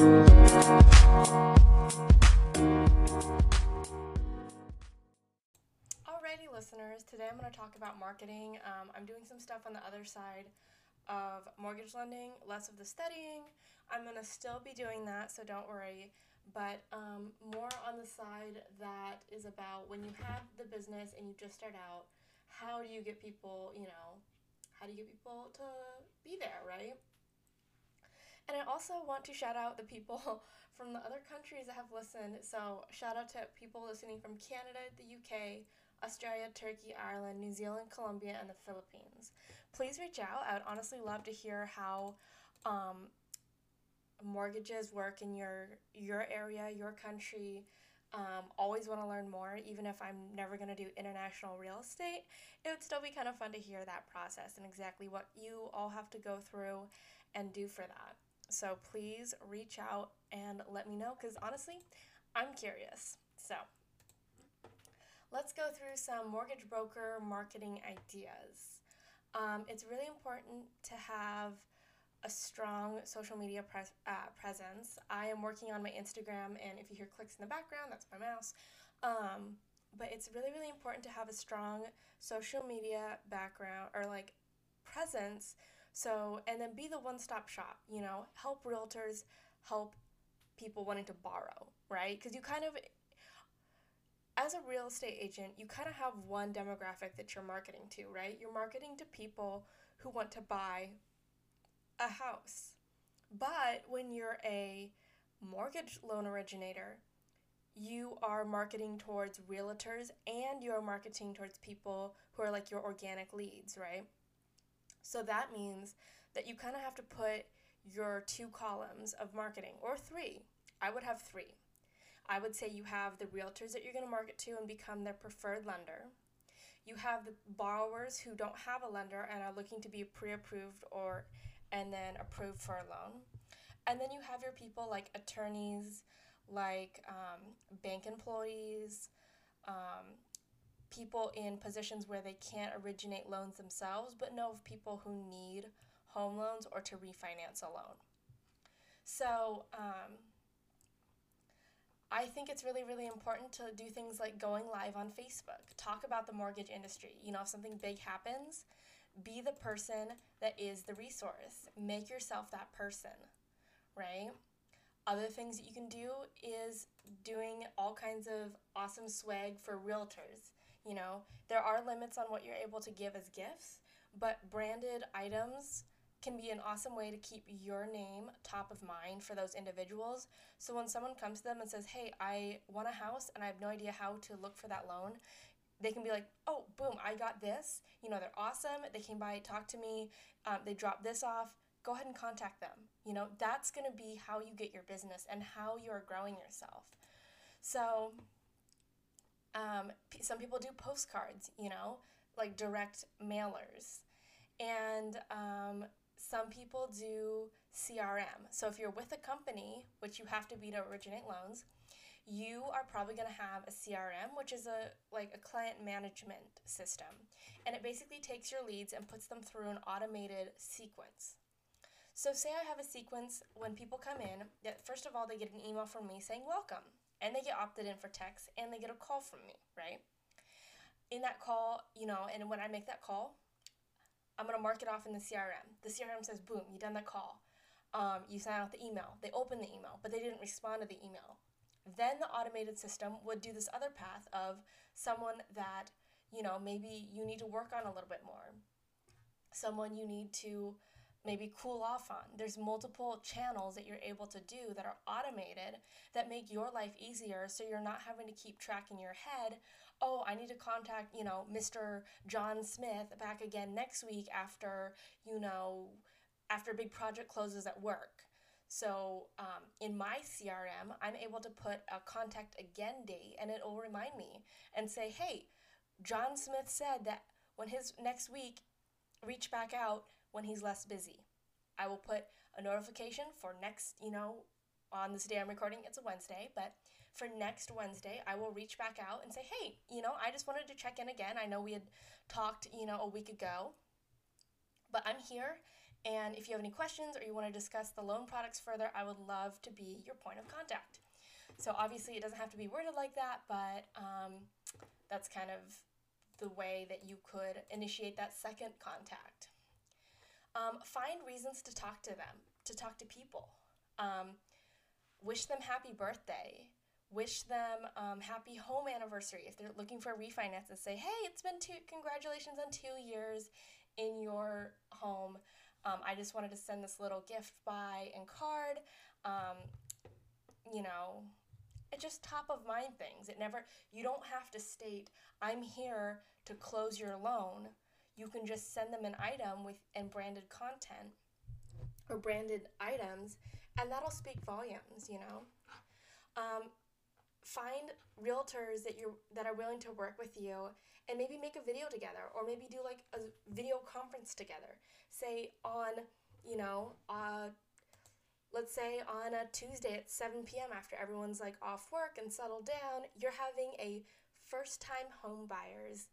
Alrighty, listeners, today I'm going to talk about marketing. I'm doing some stuff on the other side of mortgage lending, less of the studying. I'm going to still be doing that, so don't worry. But more on the side that is about when you have the business and you just start out, how do you get people, how do you get people to be there, right? And I also want to shout out the people from the other countries that have listened. So, shout out to people listening from Canada, the UK, Australia, Turkey, Ireland, New Zealand, Colombia, and the Philippines. Please reach out. I would honestly love to hear how um, mortgages work in your area, your country. Always want to learn more, even if I'm never going to do international real estate. It would still be kind of fun to hear that process and exactly what you all have to go through and do for that. So please reach out and let me know because honestly, I'm curious. So let's go through some mortgage broker marketing ideas. It's really important to have a strong social media presence. I am working on my Instagram, and if you hear clicks in the background, that's my mouse. But it's really, really important to have a strong social media background or like presence. So, and then be the one-stop shop, help realtors, help people wanting to borrow, right? Because you kind of, as a real estate agent, you kind of have one demographic that you're marketing to, right? You're marketing to people who want to buy a house. But when you're a mortgage loan originator, you are marketing towards realtors and you're marketing towards people who are like your organic leads, right? So that means that you kind of have to put your two columns of marketing, or three. I would have three. I would say you have the realtors that you're going to market to and become their preferred lender. You have the borrowers who don't have a lender and are looking to be pre-approved and then approved for a loan. And then you have your people like attorneys, like bank employees, people in positions where they can't originate loans themselves, but know of people who need home loans or to refinance a loan. So I think it's really, really important to do things like going live on Facebook. Talk about the mortgage industry. If something big happens, be the person that is the resource. Make yourself that person, right? Other things that you can do is doing all kinds of awesome swag for realtors. There are limits on what you're able to give as gifts, but branded items can be an awesome way to keep your name top of mind for those individuals. So when someone comes to them and says, hey, I want a house and I have no idea how to look for that loan, they can be like, oh, boom, I got this. They're awesome. They came by, talked to me. They dropped this off. Go ahead and contact them. That's going to be how you get your business and how you're growing yourself. So some people do postcards, like direct mailers. And some people do CRM. So if you're with a company, which you have to be to originate loans, you are probably going to have a CRM, which is a client management system. And it basically takes your leads and puts them through an automated sequence. So say I have a sequence when people come in, that first of all, they get an email from me saying welcome, and they get opted in for text, and they get a call from me, right? In that call, and when I make that call, I'm going to mark it off in the CRM. The CRM says, boom, you done that call. You sent out the email. They opened the email, but they didn't respond to the email. Then the automated system would do this other path of someone that, maybe you need to work on a little bit more. Someone you need to maybe cool off on. There's multiple channels that you're able to do that are automated that make your life easier so you're not having to keep track in your head, oh, I need to contact, Mr. John Smith back again next week after a big project closes at work. So in my CRM, I'm able to put a contact again date and it'll remind me and say, hey, John Smith said that when his next week, reach back out when he's less busy. I will put a notification for next, on this day I'm recording, it's a Wednesday, but for next Wednesday, I will reach back out and say, hey, I just wanted to check in again. I know we had talked, a week ago, but I'm here And if you have any questions or you want to discuss the loan products further, I would love to be your point of contact. So obviously it doesn't have to be worded like that, but that's kind of the way that you could initiate that second contact. Find reasons to talk to them, to talk to people. Wish them happy birthday. Wish them happy home anniversary. If they're looking for a refinance, and say, hey, it's been congratulations on 2 years in your home. I just wanted to send this little gift by and card. It's just top of mind things. You don't have to state, I'm here to close your loan. You can just send them an item and branded content or branded items, and that'll speak volumes, Find realtors that are willing to work with you, and maybe make a video together, or maybe do like a video conference together. Say on, let's say on a Tuesday at 7 p.m. after everyone's like off work and settled down, you're having a first-time home buyers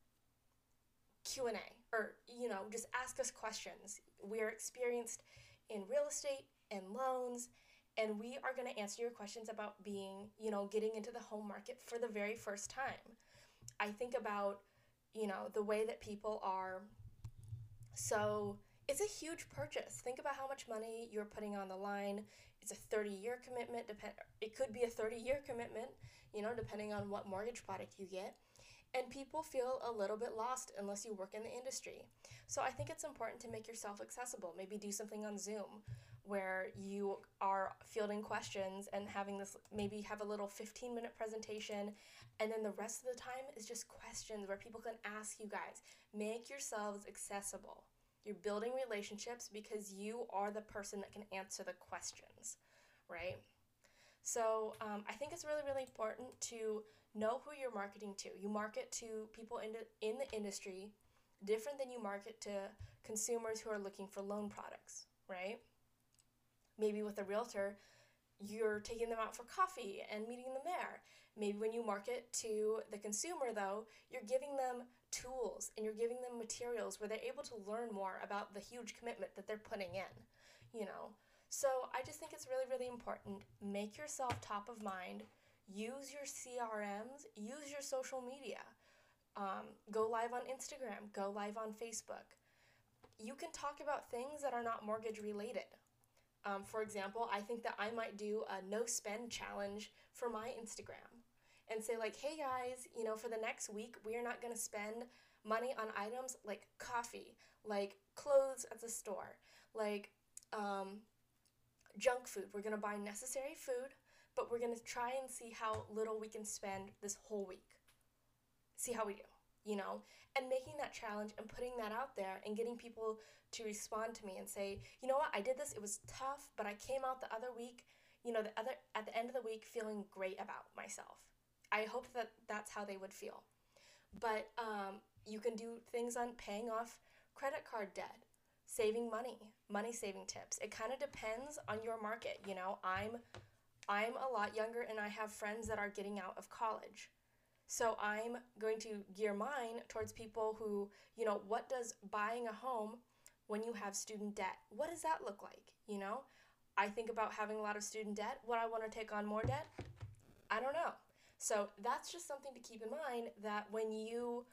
Q&A, or, just ask us questions. We are experienced in real estate and loans, and we are going to answer your questions about getting into the home market for the very first time. I think about, the way that people are. So it's a huge purchase. Think about how much money you're putting on the line. It's a 30-year commitment. It could be a 30-year commitment, depending on what mortgage product you get. And people feel a little bit lost unless you work in the industry. So I think it's important to make yourself accessible. Maybe do something on Zoom where you are fielding questions and maybe have a little 15-minute presentation, and then the rest of the time is just questions where people can ask you guys. Make yourselves accessible. You're building relationships because you are the person that can answer the questions, right? So I think it's really, really important to know who you're marketing to. You market to people in the industry different than you market to consumers who are looking for loan products, right? Maybe with a realtor, you're taking them out for coffee and meeting them there. Maybe when you market to the consumer, though, you're giving them tools and you're giving them materials where they're able to learn more about the huge commitment that they're putting in, So I just think it's really, really important. Make yourself top of mind. Use your CRMs. Use your social media. Go live on Instagram. Go live on Facebook. You can talk about things that are not mortgage related. For example, I think that I might do a no spend challenge for my Instagram and say like, hey guys, for the next week, we are not going to spend money on items like coffee, like clothes at the store, like junk food. We're going to buy necessary food, but we're going to try and see how little we can spend this whole week. See how we do, and making that challenge and putting that out there and getting people to respond to me and say, you know what, I did this, it was tough, but I came out the other week, at the end of the week feeling great about myself. I hope that that's how they would feel. But you can do things on paying off credit card debt, saving money saving tips. It kind of depends on your market. I'm a lot younger and I have friends that are getting out of college. So I'm going to gear mine towards people who, what does buying a home when you have student debt, what does that look like? I think about having a lot of student debt. Would I want to take on more debt? I don't know. So that's just something to keep in mind, that when you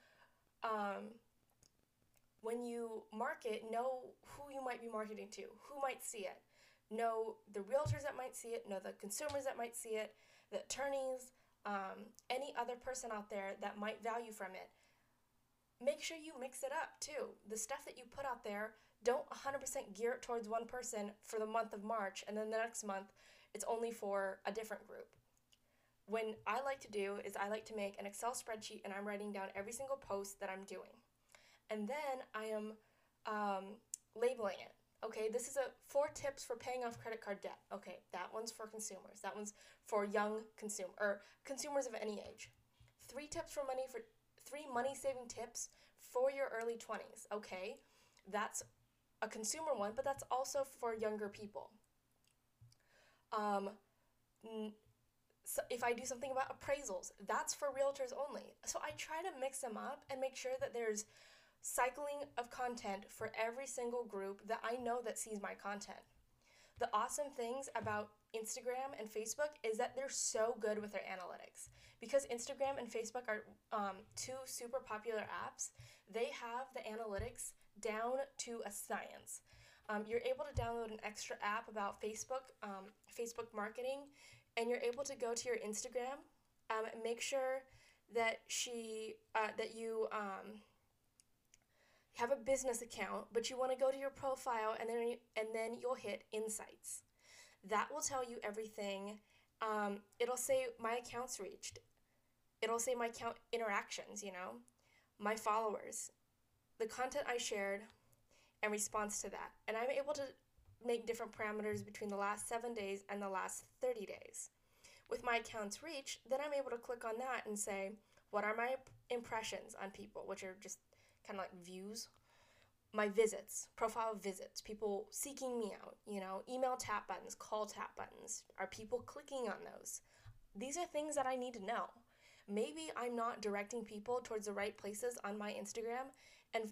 market, know who you might be marketing to, who might see it. Know the realtors that might see it, know the consumers that might see it, the attorneys, any other person out there that might value from it. Make sure you mix it up too. The stuff that you put out there, don't 100% gear it towards one person for the month of March, and then the next month it's only for a different group. What I like to do is I like to make an Excel spreadsheet and I'm writing down every single post that I'm doing. And then I am labeling it. Okay, this is 4 tips for paying off credit card debt. Okay, that one's for consumers. That one's for young consumers of any age. 3 money-saving tips for your early 20s. Okay, that's a consumer one, but that's also for younger people. So if I do something about appraisals, that's for realtors only. So I try to mix them up and make sure that there's cycling of content for every single group that I know that sees my content. The awesome things about Instagram and Facebook is that they're so good with their analytics. Because Instagram and Facebook are two super popular apps, they have the analytics down to a science. You're able to download an extra app about Facebook marketing, and you're able to go to your Instagram, and make sure that you have a business account, but you want to go to your profile, and then you'll hit Insights. That will tell you everything. It'll say my accounts reached. It'll say my account interactions, my followers, the content I shared, and response to that. And I'm able to make different parameters between the last 7 days and the last 30 days. With my accounts reached, then I'm able to click on that and say, what are my impressions on people, which are just kind of like views, my visits, profile visits, people seeking me out, email tap buttons, call tap buttons. Are people clicking on those? These are things that I need to know. Maybe I'm not directing people towards the right places on my Instagram and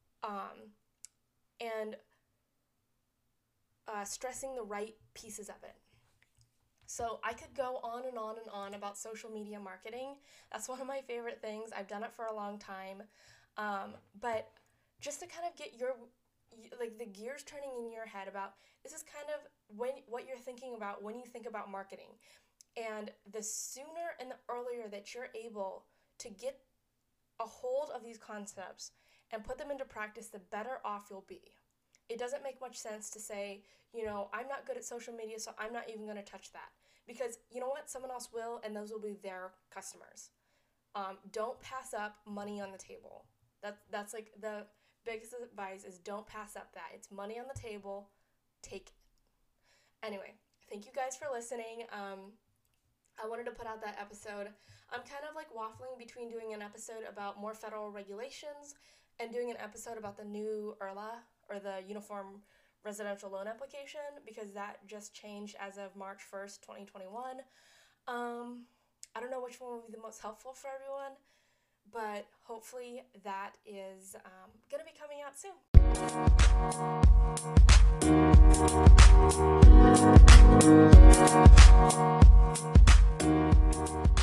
stressing the right pieces of it. So I could go on and on and on about social media marketing. That's one of my favorite things. I've done it for a long time. But just to kind of get the gears turning in your head about, this is kind of what you're thinking about when you think about marketing. And the sooner and the earlier that you're able to get a hold of these concepts and put them into practice, the better off you'll be. It doesn't make much sense to say, I'm not good at social media, so I'm not even going to touch that. Because you know what? Someone else will, and those will be their customers. Don't pass up money on the table. That's like the biggest advice is don't pass up that. It's money on the table. Take it. Anyway, thank you guys for listening. I wanted to put out that episode. I'm kind of like waffling between doing an episode about more federal regulations and doing an episode about the new URLA, or the Uniform Residential Loan Application, because that just changed as of March 1st, 2021. I don't know which one will be the most helpful for everyone, but hopefully that is going to be coming out soon.